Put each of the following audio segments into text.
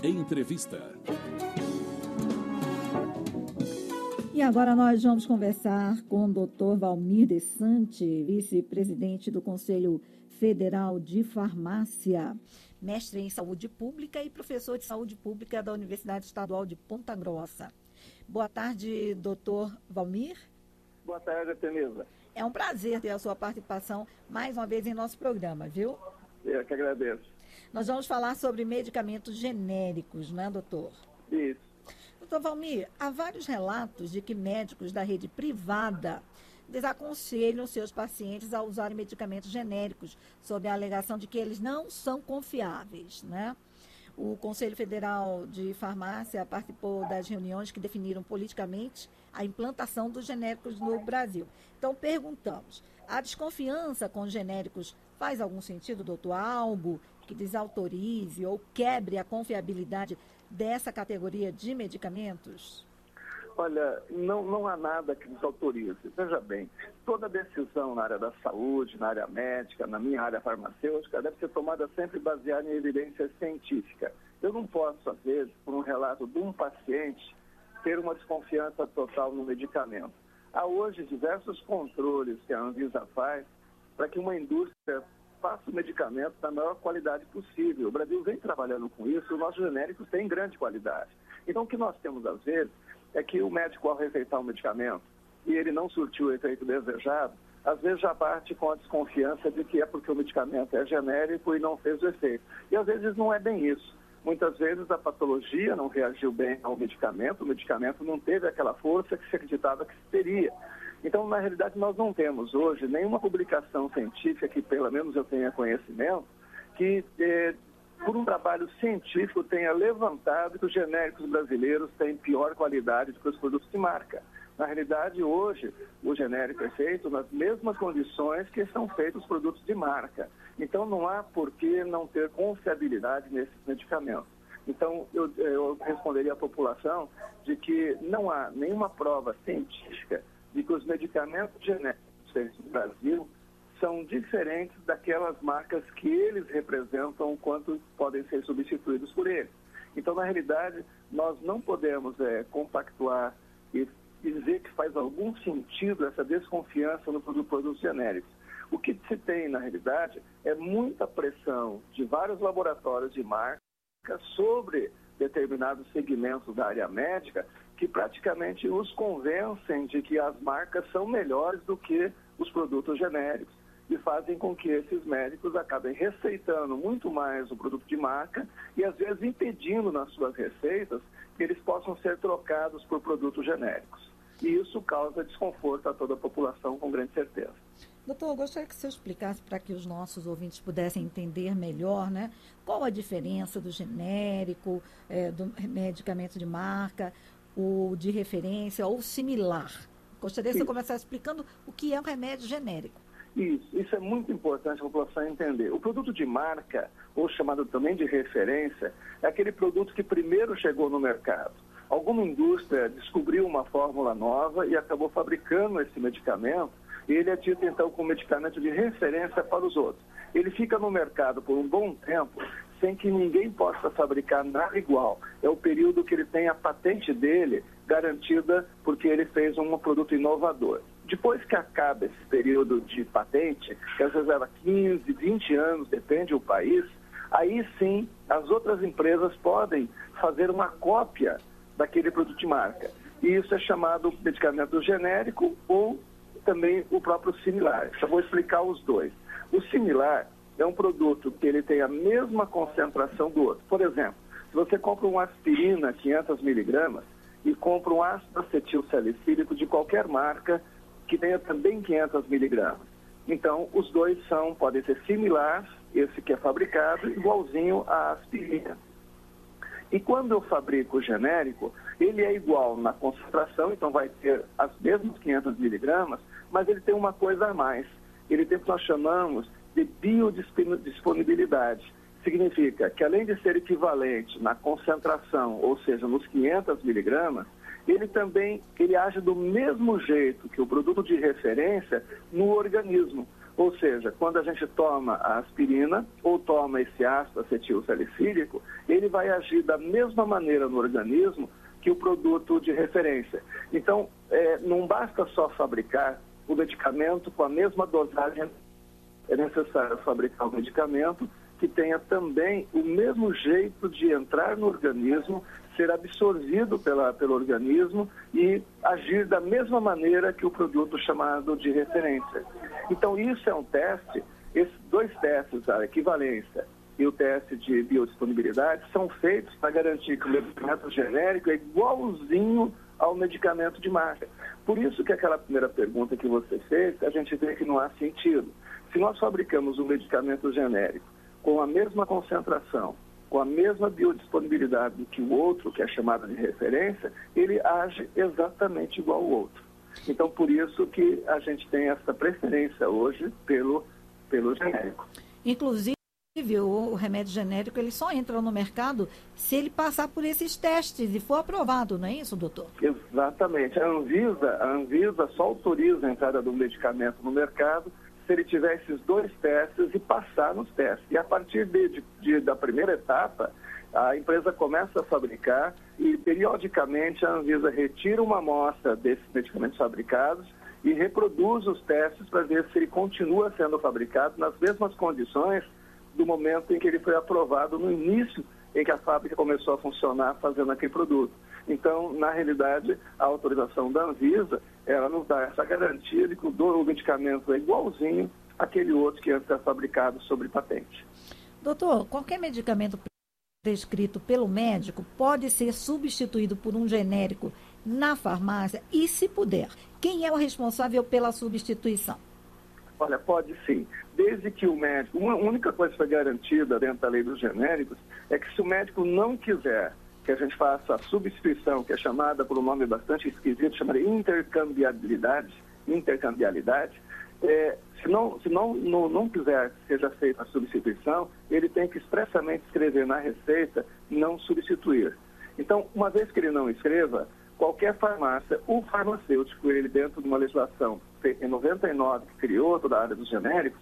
Entrevista. E agora nós vamos conversar com o Dr. Valmir Desante, vice-presidente do Conselho Federal de Farmácia, mestre em saúde pública e professor de saúde pública da Universidade Estadual de Ponta Grossa. Boa tarde, doutor Valmir. Boa tarde, Artemisa. É um prazer ter a sua participação mais uma vez em nosso programa, viu? Eu que agradeço. Nós vamos falar sobre medicamentos genéricos, não é, doutor? Isso. Doutor Valmir, há vários relatos de que médicos da rede privada desaconselham seus pacientes a usarem medicamentos genéricos, sob a alegação de que eles não são confiáveis, né? O Conselho Federal de Farmácia participou das reuniões que definiram politicamente a implantação dos genéricos no Brasil. Então, perguntamos, a desconfiança com os genéricos faz algum sentido, doutor? Há algo que desautorize ou quebre a confiabilidade dessa categoria de medicamentos? Olha, não há nada que desautorize. Veja bem, toda decisão na área da saúde, na área médica, na minha área farmacêutica, deve ser tomada sempre baseada em evidência científica. Eu não posso, às vezes, por um relato de um paciente, ter uma desconfiança total no medicamento. Há hoje diversos controles que a Anvisa faz para que uma indústria faça o medicamento da maior qualidade possível. O Brasil vem trabalhando com isso, os nossos genéricos têm grande qualidade. Então, o que nós temos, às vezes, é que o médico, ao receitar um medicamento e ele não surtiu o efeito desejado, às vezes já parte com a desconfiança de que é porque o medicamento é genérico e não fez o efeito. E às vezes não é bem isso. Muitas vezes a patologia não reagiu bem ao medicamento, o medicamento não teve aquela força que se acreditava que teria. Então, na realidade, nós não temos hoje nenhuma publicação científica que, pelo menos eu tenha conhecimento, que por um trabalho científico tenha levantado que os genéricos brasileiros têm pior qualidade do que os produtos de marca. Na realidade, hoje, o genérico é feito nas mesmas condições que são feitos os produtos de marca. Então, não há por que não ter confiabilidade nesses medicamentos. Então, eu responderia à população de que não há nenhuma prova científica de que os medicamentos genéricos feitos no Brasil são diferentes daquelas marcas que eles representam quanto podem ser substituídos por eles. Então, na realidade, nós não podemos compactuar e dizer que faz algum sentido essa desconfiança no produtos genéricos. O que se tem, na realidade, é muita pressão de vários laboratórios de marca sobre determinados segmentos da área médica que praticamente os convencem de que as marcas são melhores do que os produtos genéricos e fazem com que esses médicos acabem receitando muito mais o produto de marca e, às vezes, impedindo nas suas receitas que eles possam ser trocados por produtos genéricos. E isso causa desconforto a toda a população, com grande certeza. Doutor, eu gostaria que o senhor explicasse para que os nossos ouvintes pudessem entender melhor, né? Qual a diferença do genérico, do medicamento de marca, o de referência ou similar. Gostaria que você começasse explicando o que é um remédio genérico. Isso é muito importante a população entender. O produto de marca, ou chamado também de referência, é aquele produto que primeiro chegou no mercado. Alguma indústria descobriu uma fórmula nova e acabou fabricando esse medicamento, e ele é tido então como medicamento de referência para os outros. Ele fica no mercado por um bom tempo, sem que ninguém possa fabricar nada igual. É o período que ele tem a patente dele garantida porque ele fez um produto inovador. Depois que acaba esse período de patente, que às vezes leva 15, 20 anos, depende do país, aí sim as outras empresas podem fazer uma cópia daquele produto de marca. E isso é chamado medicamento genérico ou também o próprio similar. Eu vou explicar os dois. O similar é um produto que ele tem a mesma concentração do outro. Por exemplo, se você compra uma aspirina 500 miligramas e compra um ácido acetilsalicílico de qualquer marca que tenha também 500 miligramas. Então, os dois podem ser similares, esse que é fabricado, igualzinho à aspirina. E quando eu fabrico o genérico, ele é igual na concentração, então vai ter as mesmas 500 miligramas, mas ele tem uma coisa a mais. Ele tem o que nós chamamos de biodisponibilidade. Significa que, além de ser equivalente na concentração, ou seja, nos 500 miligramas, ele age do mesmo jeito que o produto de referência no organismo. Ou seja, quando a gente toma a aspirina ou toma esse ácido acetilsalicílico, ele vai agir da mesma maneira no organismo que o produto de referência. Então, não basta só fabricar o medicamento com a mesma dosagem, é necessário fabricar um medicamento que tenha também o mesmo jeito de entrar no organismo, ser absorvido pelo organismo e agir da mesma maneira que o produto chamado de referência. Então, isso é um teste, esses 2 testes, a equivalência e o teste de biodisponibilidade, são feitos para garantir que o medicamento genérico é igualzinho ao medicamento de marca. Por isso que aquela primeira pergunta que você fez, a gente vê que não há sentido. Se nós fabricamos um medicamento genérico com a mesma concentração, com a mesma biodisponibilidade do que o outro, que é chamado de referência, ele age exatamente igual ao outro. Então, por isso que a gente tem essa preferência hoje pelo genérico. Inclusive, o remédio genérico, ele só entra no mercado se ele passar por esses testes e for aprovado, não é isso, doutor? Exatamente. A Anvisa só autoriza a entrada do medicamento no mercado se ele tiver esses 2 testes e passar nos testes. E a partir da primeira etapa, a empresa começa a fabricar e, periodicamente, a Anvisa retira uma amostra desses medicamentos fabricados e reproduz os testes para ver se ele continua sendo fabricado nas mesmas condições do momento em que ele foi aprovado no início em que a fábrica começou a funcionar fazendo aquele produto. Então, na realidade, a autorização da Anvisa, ela nos dá essa garantia de que o medicamento é igualzinho àquele outro que antes era fabricado sob patente. Doutor, qualquer medicamento prescrito pelo médico pode ser substituído por um genérico na farmácia e, se puder, quem é o responsável pela substituição? Olha, pode sim. Desde que o médico... Uma única coisa que foi garantida dentro da lei dos genéricos é que se o médico não quiser que a gente faça a substituição, que é chamada por um nome bastante esquisito, chamada intercambialidade, se não quiser que seja feita a substituição, ele tem que expressamente escrever na receita não substituir. Então, uma vez que ele não escreva, qualquer farmácia, o farmacêutico, ele dentro de uma legislação feita em 99, que criou toda a área dos genéricos,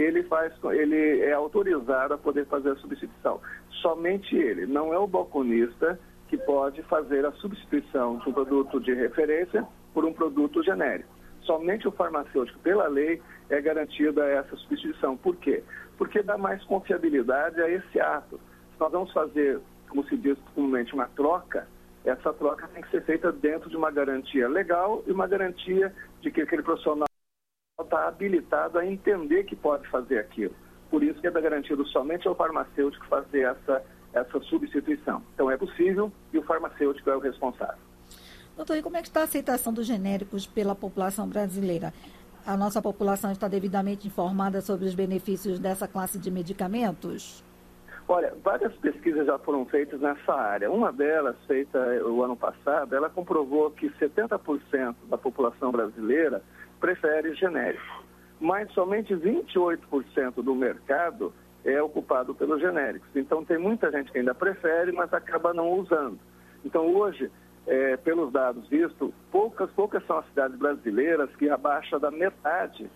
ele é autorizado a poder fazer a substituição. Somente ele, não é o balconista que pode fazer a substituição de um produto de referência por um produto genérico. Somente o farmacêutico, pela lei, é garantida essa substituição. Por quê? Porque dá mais confiabilidade a esse ato. Se nós vamos fazer, como se diz comumente, uma troca, essa troca tem que ser feita dentro de uma garantia legal e uma garantia de que aquele profissional está habilitado a entender que pode fazer aquilo. Por isso que é garantido somente ao farmacêutico fazer essa substituição. Então é possível e o farmacêutico é o responsável. Doutor, e como é que está a aceitação dos genéricos pela população brasileira? A nossa população está devidamente informada sobre os benefícios dessa classe de medicamentos? Olha, várias pesquisas já foram feitas nessa área. Uma delas, feita o ano passado, ela comprovou que 70% da população brasileira prefere genérico, mas somente 28% do mercado é ocupado pelos genéricos. Então, tem muita gente que ainda prefere, mas acaba não usando. Então, hoje, pelos dados vistos, poucas são as cidades brasileiras que abaixam da metade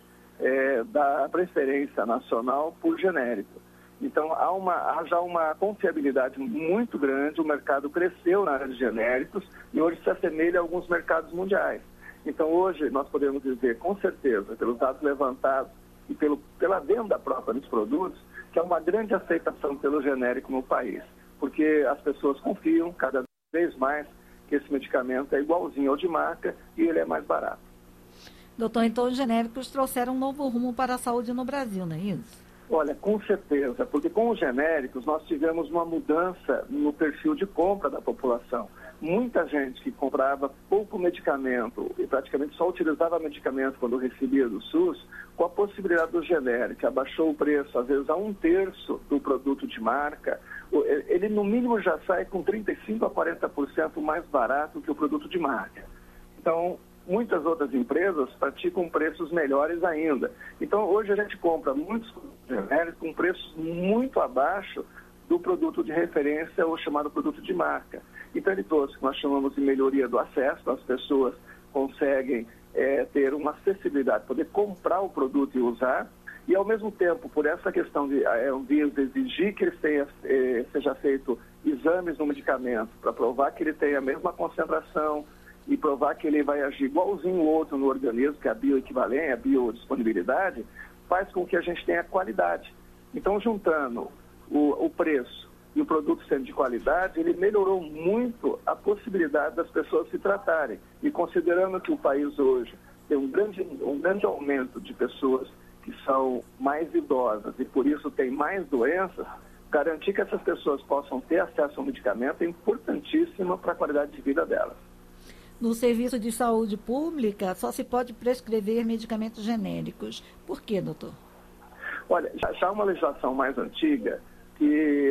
da preferência nacional por genérico. Então, há já uma confiabilidade muito grande, o mercado cresceu na área de genéricos e hoje se assemelha a alguns mercados mundiais. Então, hoje, nós podemos dizer, com certeza, pelos dados levantados e pela venda própria dos produtos, que há uma grande aceitação pelo genérico no país, porque as pessoas confiam cada vez mais que esse medicamento é igualzinho ao de marca e ele é mais barato. Doutor, então os genéricos trouxeram um novo rumo para a saúde no Brasil, não é isso? Olha, com certeza, porque com os genéricos nós tivemos uma mudança no perfil de compra da população. Muita gente que comprava pouco medicamento e praticamente só utilizava medicamento quando recebia do SUS, com a possibilidade do genérico, abaixou o preço, às vezes a 1/3 do produto de marca, ele no mínimo já sai com 35% a 40% mais barato que o produto de marca. Então, muitas outras empresas praticam preços melhores ainda. Então, hoje a gente compra muitos genéricos com preços muito abaixo do produto de referência ou chamado produto de marca. Então, ele trouxe o que nós chamamos de melhoria do acesso, as pessoas conseguem ter uma acessibilidade, poder comprar o produto e usar, E, ao mesmo tempo, por essa questão de a Anvisa exigir que seja feito exames no medicamento para provar que ele tem a mesma concentração e provar que ele vai agir igualzinho o outro no organismo, que é a bioequivalência, a biodisponibilidade, faz com que a gente tenha qualidade. Então, juntando o preço e o produto sendo de qualidade, ele melhorou muito a possibilidade das pessoas se tratarem. E considerando que o país hoje tem um grande aumento de pessoas que são mais idosas e por isso tem mais doenças, garantir que essas pessoas possam ter acesso ao medicamento é importantíssimo para a qualidade de vida delas. No serviço de saúde pública, só se pode prescrever medicamentos genéricos. Por quê, doutor? Olha, já há uma legislação mais antiga que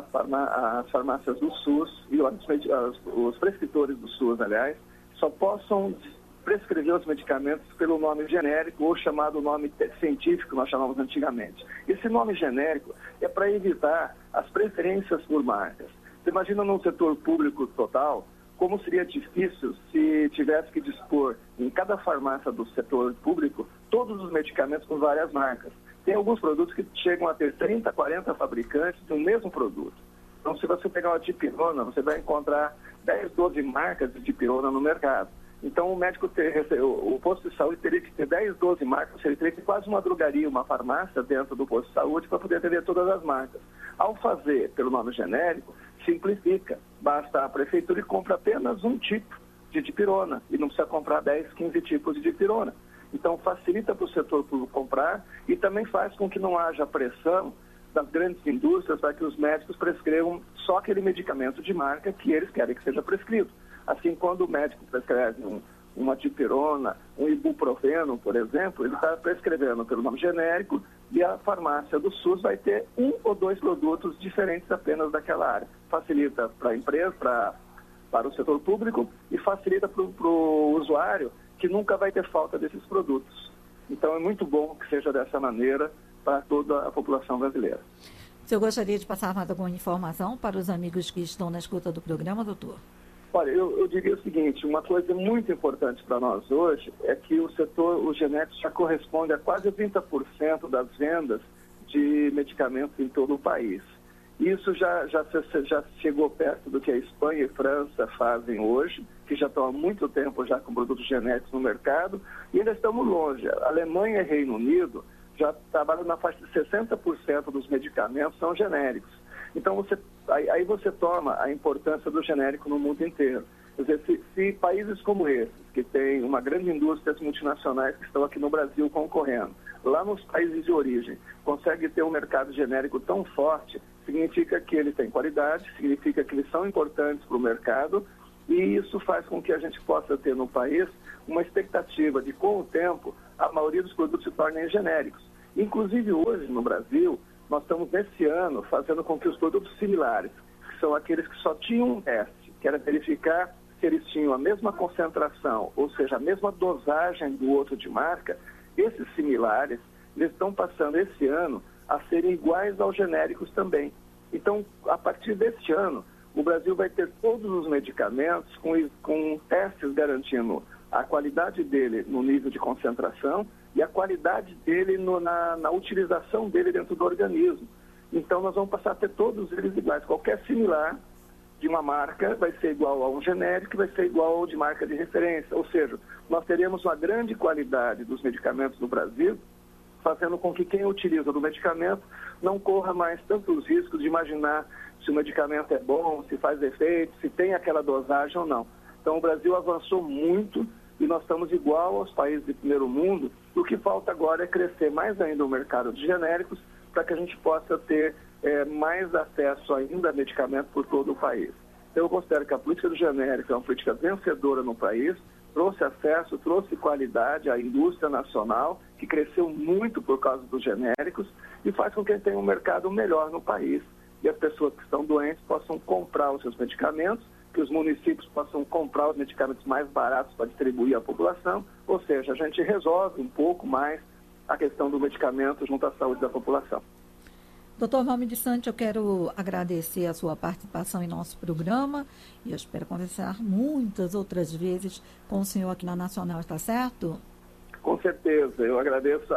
as farmácias do SUS e os prescritores do SUS, aliás, só possam prescrever os medicamentos pelo nome genérico ou chamado nome científico, nós chamamos antigamente. Esse nome genérico é para evitar as preferências por marcas. Você imagina num setor público total, como seria difícil se tivesse que dispor em cada farmácia do setor público todos os medicamentos com várias marcas. Tem alguns produtos que chegam a ter 30, 40 fabricantes do mesmo produto. Então, se você pegar uma dipirona, você vai encontrar 10, 12 marcas de dipirona no mercado. Então, o posto de saúde teria que ter 10, 12 marcas, ele teria que ter quase uma drogaria, uma farmácia dentro do posto de saúde para poder atender todas as marcas. Ao fazer pelo nome genérico, simplifica. Basta a prefeitura e compra apenas um tipo de dipirona e não precisa comprar 10, 15 tipos de dipirona. Então, facilita para o setor público comprar e também faz com que não haja pressão das grandes indústrias para que os médicos prescrevam só aquele medicamento de marca que eles querem que seja prescrito. Assim, quando o médico prescreve uma dipirona, um ibuprofeno, por exemplo, ele está prescrevendo pelo nome genérico e a farmácia do SUS vai ter um ou dois produtos diferentes apenas daquela área. Facilita para a empresa, para o setor público e facilita para o usuário que nunca vai ter falta desses produtos. Então, é muito bom que seja dessa maneira para toda a população brasileira. O senhor gostaria de passar mais alguma informação para os amigos que estão na escuta do programa, doutor? Olha, eu diria o seguinte, uma coisa muito importante para nós hoje é que os genéricos já correspondem a quase 30% das vendas de medicamentos em todo o país. Isso já chegou perto do que a Espanha e França fazem hoje, que já estão há muito tempo já com produtos genéricos no mercado, e ainda estamos longe. A Alemanha e Reino Unido já trabalham na faixa de 60% dos medicamentos são genéricos. Então, aí você toma a importância do genérico no mundo inteiro. Quer dizer, se países como esses, que têm uma grande indústria multinacionais que estão aqui no Brasil concorrendo, lá nos países de origem, conseguem ter um mercado genérico tão forte, significa que ele tem qualidade, significa que eles são importantes para o mercado, e isso faz com que a gente possa ter no país uma expectativa de, com o tempo, a maioria dos produtos se tornem genéricos. Inclusive, hoje, no Brasil, nós estamos, nesse ano, fazendo com que os produtos similares, que são aqueles que só tinham um teste, que era verificar se eles tinham a mesma concentração, ou seja, a mesma dosagem do outro de marca, esses similares, eles estão passando esse ano a serem iguais aos genéricos também. Então, a partir deste ano, o Brasil vai ter todos os medicamentos com testes garantindo a qualidade dele no nível de concentração e a qualidade dele na utilização dele dentro do organismo. Então, nós vamos passar a ter todos eles iguais. Qualquer similar de uma marca vai ser igual a um genérico, vai ser igual ao de marca de referência. Ou seja, nós teremos uma grande qualidade dos medicamentos no Brasil, fazendo com que quem utiliza do medicamento não corra mais tantos riscos de imaginar se o medicamento é bom, se faz efeito, se tem aquela dosagem ou não. Então, o Brasil avançou muito e nós estamos igual aos países de primeiro mundo. O que falta agora é crescer mais ainda o mercado de genéricos para que a gente possa ter mais acesso ainda a medicamento por todo o país. Então, eu considero que a política do genérico é uma política vencedora no país, trouxe acesso, trouxe qualidade à indústria nacional, que cresceu muito por causa dos genéricos, e faz com que a gente tenha um mercado melhor no país. E as pessoas que estão doentes possam comprar os seus medicamentos, que os municípios possam comprar os medicamentos mais baratos para distribuir à população, ou seja, a gente resolve um pouco mais a questão do medicamento junto à saúde da população. Doutor Valmir de Santos, eu quero agradecer a sua participação em nosso programa e eu espero conversar muitas outras vezes com o senhor aqui na Nacional, está certo? Com certeza, eu agradeço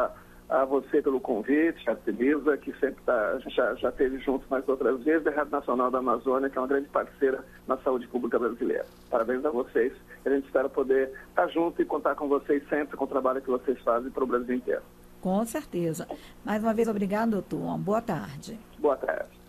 a você pelo convite, a Telisa, que sempre já esteve junto mais outras vezes, a Rádio Nacional da Amazônia, que é uma grande parceira na saúde pública brasileira. Parabéns a vocês. A gente espera poder estar junto e contar com vocês sempre, com o trabalho que vocês fazem para o Brasil inteiro. Com certeza. Mais uma vez, obrigado, doutor. Uma boa tarde. Boa tarde.